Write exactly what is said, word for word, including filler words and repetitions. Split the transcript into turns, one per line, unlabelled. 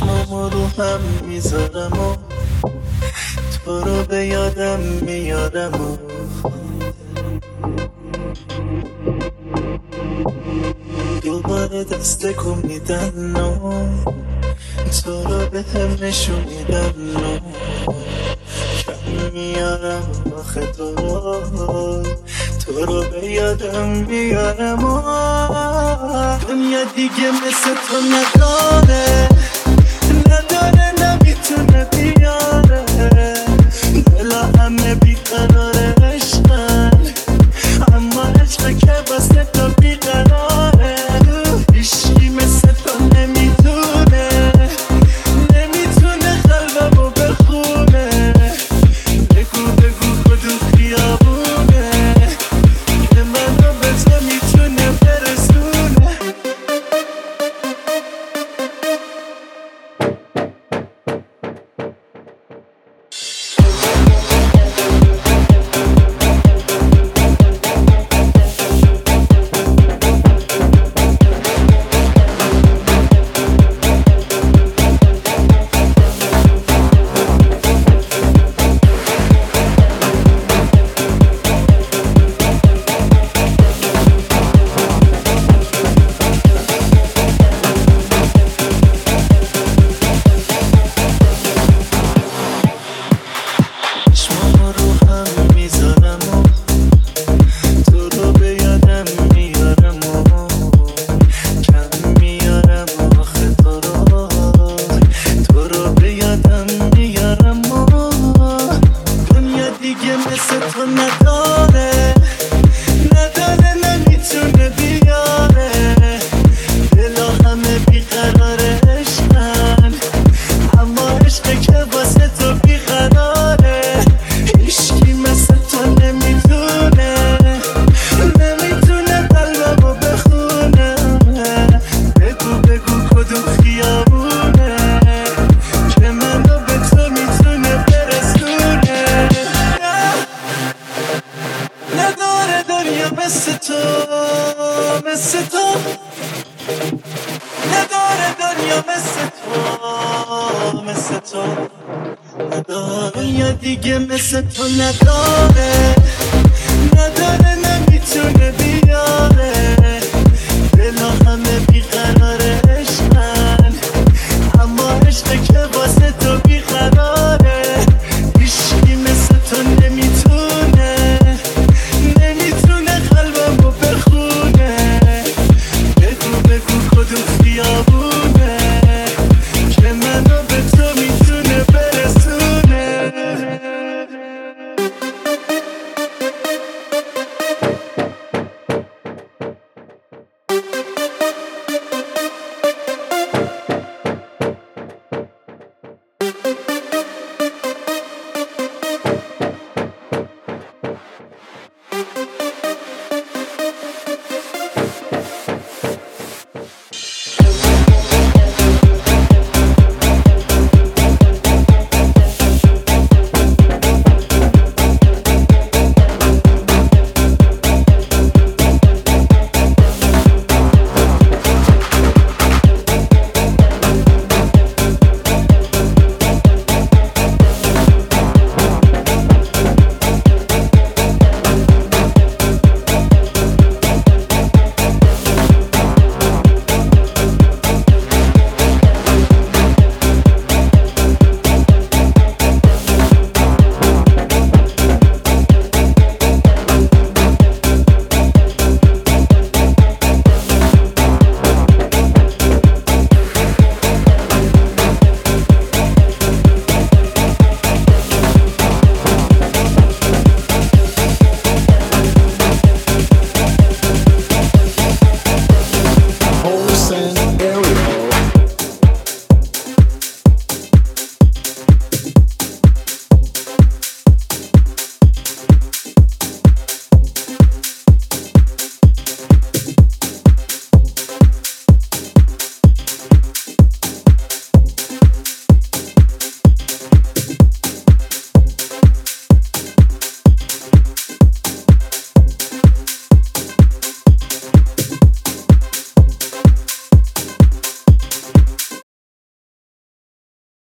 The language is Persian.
چشمامو رو هم میذارم و تو رو به یادم میارم و دوباره دست کن میدن و تو رو به هم نشون میدن و کم میارم آخه تو رو تو رو به یادم میارم و دنیا دیگه مثل تو نداره نداره نمیتونه بیاره دلا همه بیقراره عشقن اما عشق که واسه تو بیقراره هیچکی مثل تو نمیتونه نمیتونه قلبمو بخونه بگو بگو کدوم خیابونه که منو به تو میتونه برسونه مثل تو مثل تو نداره دنیا مثل تو مثل تو نداره دنیا دیگه مثل تو نداره نداره نمیتونه بیاره دلا همه بیقراره عشقن اما عشق که واسه تو بیقراره هیچکی مثل تو نمیتونه نمیتونه قلبمو بخونه بگو بگو کدوم خیابونه که منو به تو میتونه برسونه